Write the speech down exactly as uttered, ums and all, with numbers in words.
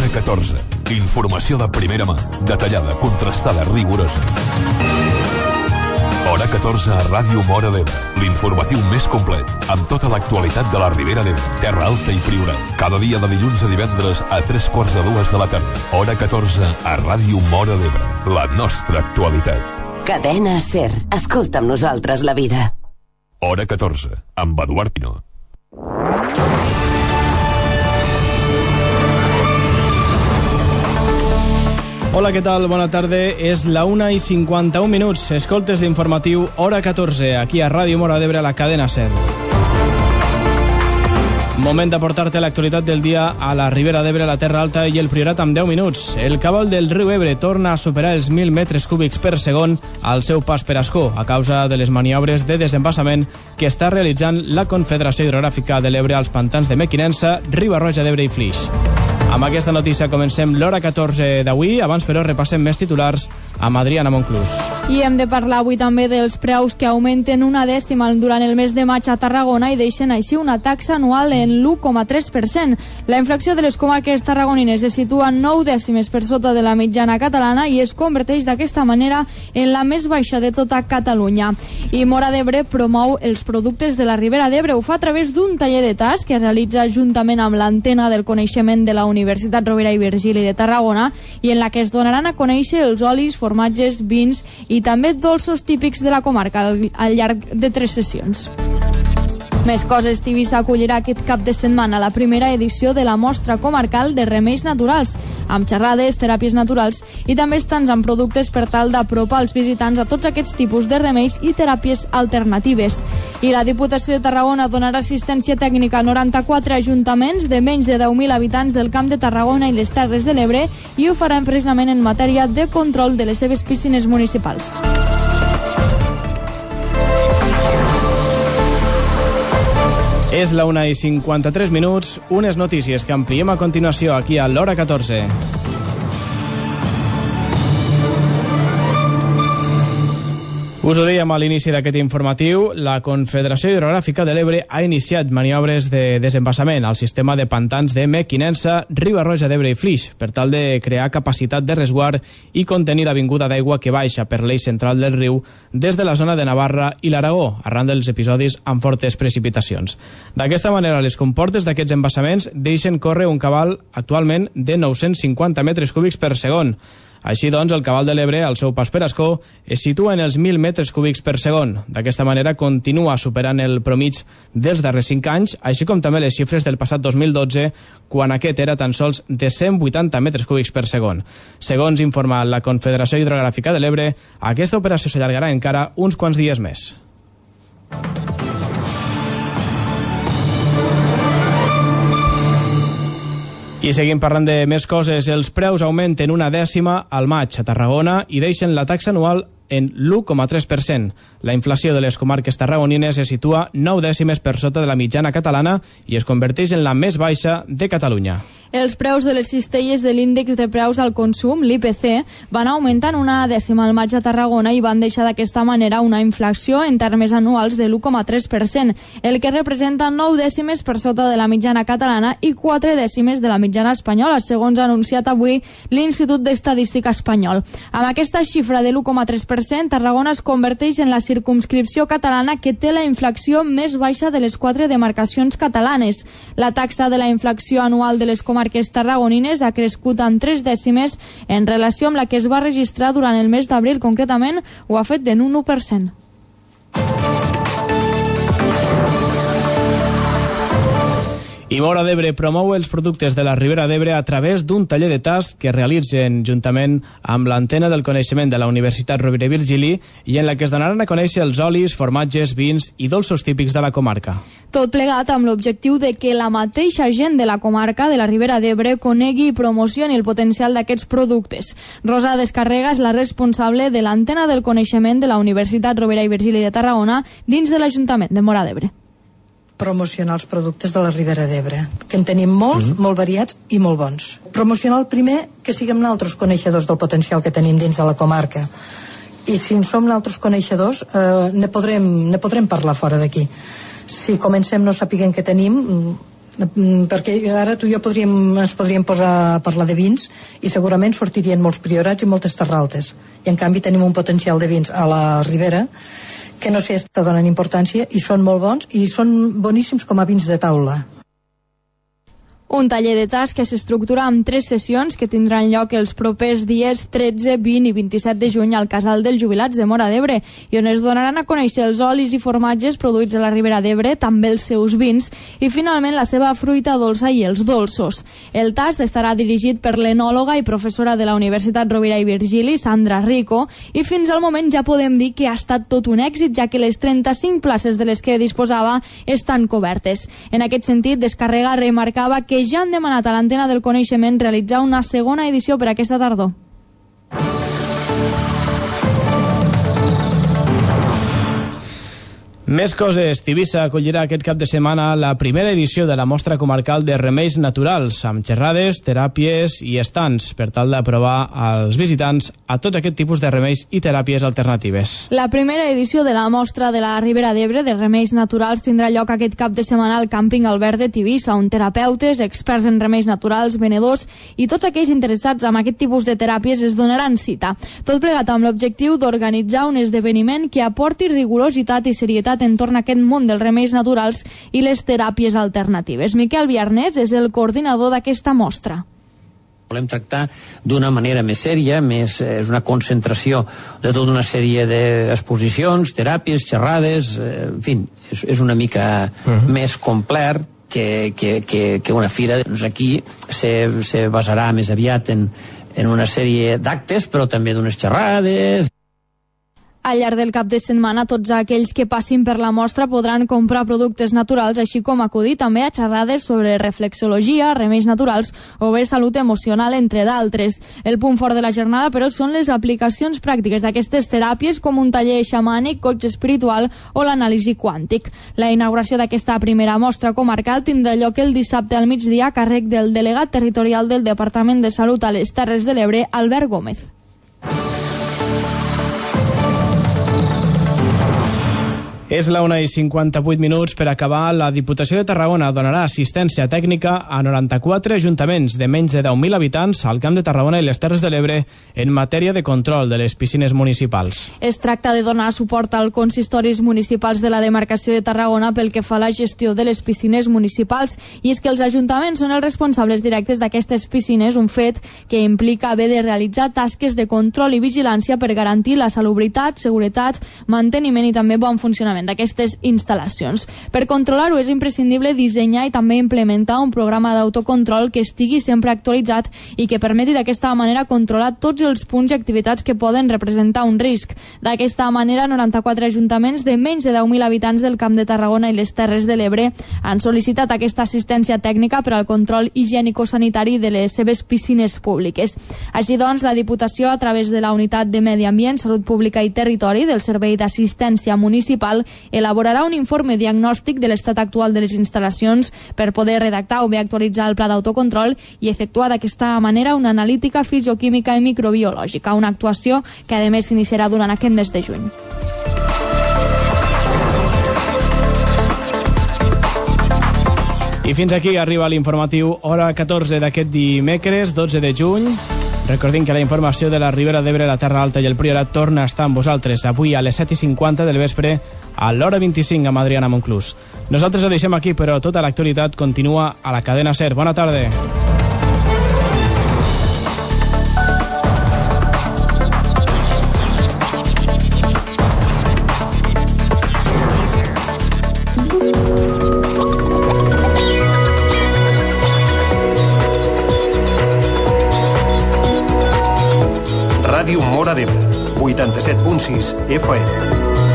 Hora catorze. Informació de primera mà, detallada, contrastada, rigorosa. Hora catorze a Ràdio Móra d'Ebre. L'informatiu més complet, amb tota l'actualitat de la Ribera d'Ebre, Terra Alta i Priorat. Cada dia de dilluns a divendres a tres quarts de dues de la tarda. Hora catorze a Ràdio Móra d'Ebre. La nostra actualitat. Cadena SER. Escolta amb nosaltres la vida. Hora catorze, amb Eduard Pino. Hola, què tal? Bona tarda. És la una i cinquanta-un minuts. Escoltes l'informatiu Hora catorze, aquí a Ràdio Móra d'Ebre, a la cadena SER. Moment d'aportar-te l'actualitat del dia a la Ribera d'Ebre, la Terra Alta i el Priorat amb deu minuts. El cabal del riu Ebre torna a superar els mil metres cúbics per segon al seu pas per Ascó, a causa de les maniobres de desembassament que està realitzant la Confederació Hidrogràfica de l'Ebre als pantans de Mequinensa, Riba-roja d'Ebre i Flix. Amb aquesta notícia comencem l'Hora catorze d'avui. Abans, però, repassem més titulars amb Adriana Monclús. I hem de parlar avui també dels preus que augmenten una dècima durant el mes de maig a Tarragona i deixen així una taxa anual en l'u coma tres per cent. La inflació de les comarques tarragonines se situa nou dècimes per sota de la mitjana catalana i es converteix d'aquesta manera en la més baixa de tota Catalunya. I Móra d'Ebre promou els productes de la Ribera d'Ebre. Ho fa a través d'un taller de tas que es realitza juntament amb l'Antena del Coneixement de la Universitat Rovira i Virgili de Tarragona i en la que es donaran a conèixer els olis, formatges, vins i també dolços típics de la comarca al, al llarg de tres sessions. Més coses. Tivissa acollirà aquest cap de setmana la primera edició de la mostra comarcal de remeis naturals, amb xerrades, teràpies naturals i també estants amb productes per tal d'apropar els visitants a tots aquests tipus de remeis i teràpies alternatives. I la Diputació de Tarragona donarà assistència tècnica a noranta-quatre ajuntaments de menys de deu mil habitants del Camp de Tarragona i les Terres de l'Ebre i ho faran precisament en matèria de control de les seves piscines municipals. És la una i cinquanta-tres minuts, unes notícies que ampliem a continuació aquí a l'Hora catorze. Us ho dèiem a l'inici d'aquest informatiu, la Confederació Hidrogràfica de l'Ebre ha iniciat maniobres de desembassament al sistema de pantans de Mequinensa, Riba-roja d'Ebre i Flix, per tal de crear capacitat de resguard i contenir la vinguda d'aigua que baixa per l'eix central del riu des de la zona de Navarra i l'Aragó, arran dels episodis amb fortes precipitacions. D'aquesta manera, les comportes d'aquests embassaments deixen córrer un cabal actualment de nou-cents cinquanta metres cúbics per segon. Així doncs, el cabal de l'Ebre, al seu pas per Ascó, es situa en els mil metres cúbics per segon. D'aquesta manera, continua superant el promig dels darrers cinc anys, així com també les xifres del passat dos mil dotze, quan aquest era tan sols de cent vuitanta metres cúbics per segon. Segons informa la Confederació Hidrogràfica de l'Ebre, aquesta operació s'allargarà encara uns quants dies més. I seguim parlant de més coses. Els preus augmenten una dècima al maig a Tarragona i deixen la taxa anual en l'u coma tres per cent. La inflació de les comarques tarragonines es situa nou dècimes per sota de la mitjana catalana i es converteix en la més baixa de Catalunya. Els preus de les cistelles de l'índex de preus al consum, l'I P C, van augmentant una dècima al maig a Tarragona i van deixar d'aquesta manera una inflació en termes anuals de l'u coma tres per cent, el que representa nou dècimes per sota de la mitjana catalana i quatre dècimes de la mitjana espanyola, segons ha anunciat avui l'Institut d'Estadística espanyol. Amb aquesta xifra de l'u coma tres per cent, Tarragona es converteix en la circumscripció catalana que té la inflació més baixa de les quatre demarcacions catalanes. La taxa de la inflació anual de les comarques tarragonines ha crescut en tres dècimes en relació amb la que es va registrar durant el mes d'abril. Concretament, ho ha fet en un u per cent. I Móra d'Ebre promou els productes de la Ribera d'Ebre a través d'un taller de tast que realitzen juntament amb l'Antena del Coneixement de la Universitat Rovira i Virgili i en la que es donaran a conèixer els olis, formatges, vins i dolços típics de la comarca. Tot plegat amb l'objectiu de que la mateixa gent de la comarca de la Ribera d'Ebre conegui i promocioni el potencial d'aquests productes. Rosa Descarrega és la responsable de l'Antena del Coneixement de la Universitat Rovira i Virgili de Tarragona dins de l'Ajuntament de Móra d'Ebre. Promocionar els productes de la Ribera d'Ebre, que en tenim molts, mm. molt variats i molt bons. Promocionar el primer, que siguem nosaltres coneixedors del potencial que tenim dins de la comarca. I si en som nosaltres coneixedors, eh, ne podrem, ne podrem parlar fora d'aquí. Si comencem no sapiguem què tenim, perquè ara tu i jo podríem, ens podríem posar a parlar de vins i segurament sortirien molts priorats i moltes terraltes, i en canvi tenim un potencial de vins a la Ribera que no sé si està donant importància, i són molt bons i són boníssims com a vins de taula. Un taller de tast que s'estructura amb tres sessions que tindran lloc els propers dies tretze, vint i vint-i-set de juny al Casal dels Jubilats de Móra d'Ebre, i on es donaran a conèixer els olis i formatges produïts a la Ribera d'Ebre, també els seus vins i finalment la seva fruita dolça i els dolços. El tast estarà dirigit per l'enòloga i professora de la Universitat Rovira i Virgili, Sandra Rico, i fins al moment ja podem dir que ha estat tot un èxit, ja que les trenta-cinc places de les que disposava estan cobertes. En aquest sentit, Descarrega remarcava que ja han demanat a l'Antena del Coneixement realitzar una segona edició per aquesta tardor. Més coses. Tivissa acollirà aquest cap de setmana la primera edició de la mostra comarcal de remeis naturals, amb xerrades, teràpies i estants, per tal d'aprovar als visitants a tot aquest tipus de remeis i teràpies alternatives. La primera edició de la mostra de la Ribera d'Ebre de remeis naturals tindrà lloc aquest cap de setmana al càmping Albert de Tivissa, on terapeutes, experts en remeis naturals, venedors i tots aquells interessats en aquest tipus de teràpies es donaran cita. Tot plegat amb l'objectiu d'organitzar un esdeveniment que aporti rigorositat i serietat entorn a aquest món dels remeis naturals i les teràpies alternatives. Miquel Viarnés és el coordinador d'aquesta mostra. Volem tractar d'una manera més sèria, més, és una concentració de tota una sèrie d'exposicions, teràpies, xerrades, en fi, és, és una mica uh-huh. més complet que, que, que, que una fira. Doncs aquí se, se basarà més aviat en, en una sèrie d'actes, però també d'unes xerrades. Al llarg del cap de setmana, tots aquells que passin per la mostra podran comprar productes naturals, així com acudir també a xerrades sobre reflexologia, remeis naturals o bé salut emocional, entre d'altres. El punt fort de la jornada, però, són les aplicacions pràctiques d'aquestes teràpies, com un taller xamànic, coach espiritual o l'anàlisi quàntic. La inauguració d'aquesta primera mostra comarcal tindrà lloc el dissabte al migdia a càrrec del delegat territorial del Departament de Salut a les Terres de l'Ebre, Albert Gómez. És la una i cinquanta-vuit minuts. Per acabar, la Diputació de Tarragona donarà assistència tècnica a noranta-quatre ajuntaments de menys de deu mil habitants al Camp de Tarragona i les Terres de l'Ebre en matèria de control de les piscines municipals. Es tracta de donar suport als consistoris municipals de la demarcació de Tarragona pel que fa a la gestió de les piscines municipals, i és que els ajuntaments són els responsables directes d'aquestes piscines, un fet que implica haver de realitzar tasques de control i vigilància per garantir la salubritat, seguretat, manteniment i també bon funcionament d'aquestes instal·lacions. Per controlar-ho és imprescindible dissenyar i també implementar un programa d'autocontrol que estigui sempre actualitzat i que permeti d'aquesta manera controlar tots els punts i activitats que poden representar un risc. D'aquesta manera, noranta-quatre ajuntaments de menys de deu mil habitants del Camp de Tarragona i les Terres de l'Ebre han sol·licitat aquesta assistència tècnica per al control higiènico-sanitari de les seves piscines públiques. Així doncs, la Diputació, a través de la Unitat de Medi Ambient, Salut Pública i Territori del Servei d'Assistència Municipal, elaborarà un informe diagnòstic de l'estat actual de les instal·lacions per poder redactar o bé actualitzar el pla d'autocontrol i efectuar d'aquesta manera una analítica fisioquímica i microbiològica, una actuació que a més s'iniciarà durant aquest mes de juny. I fins aquí arriba l'informatiu hora catorze d'aquest dimecres, dotze de juny. Recordem que la informació de la Ribera d'Ebre, la Terra Alta i el Priorat torna a estar amb vosaltres avui a les set i cinquanta del vespre a l'hora vint-i-cinc amb Adriana Monclús. Nosaltres ho deixem aquí, però tota l'actualitat continua a la cadena SER. Bona tarda. Ràdio Móra d'Ebre, vuitanta-set punt sis F M.